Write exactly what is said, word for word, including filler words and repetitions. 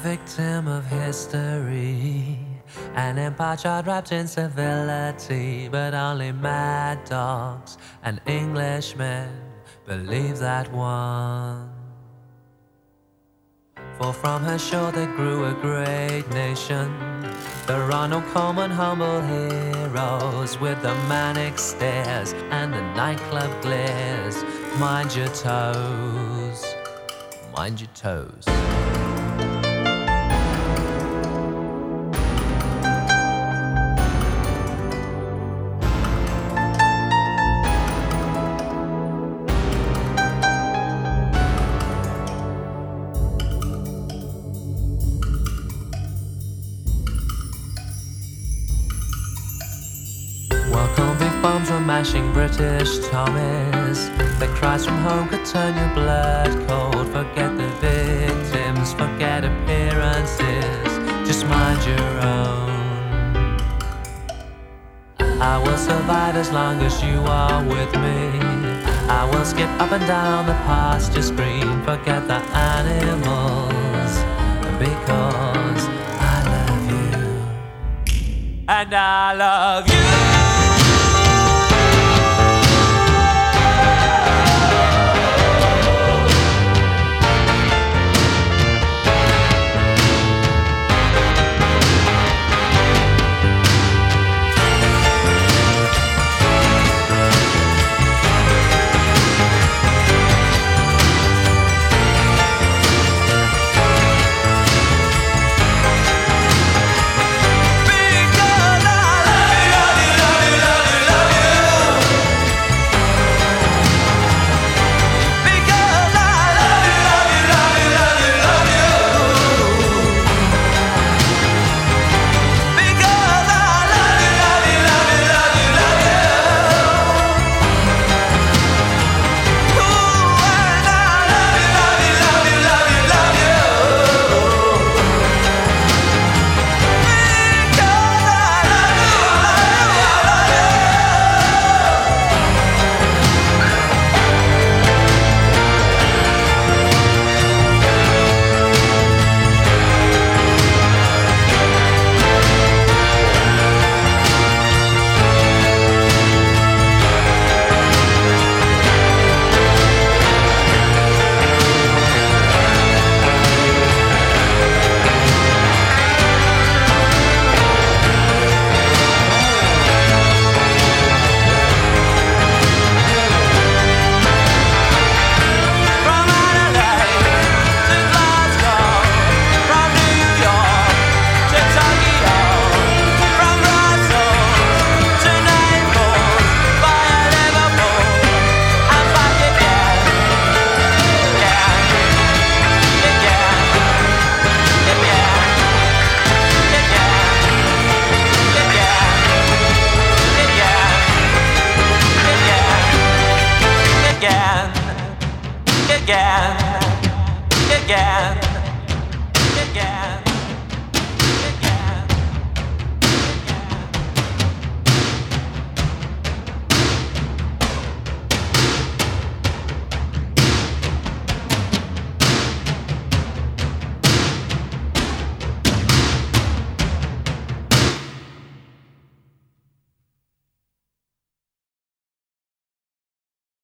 victim of history, an empire child wrapped in civility. But only mad dogs and Englishmen believe that one. For from her shore there grew a great nation. There are no common humble heroes with the manic stares and the nightclub glares. Mind your toes, mind your toes. Welcome big bombs were mashing British Tommies. The cries from home could turn your blood cold. Forget the victims, forget appearances, just mind your own. I will survive as long as you are with me. I will skip up and down the pasture screen. Forget the animals, because I love you, and I love you. Again, again, again.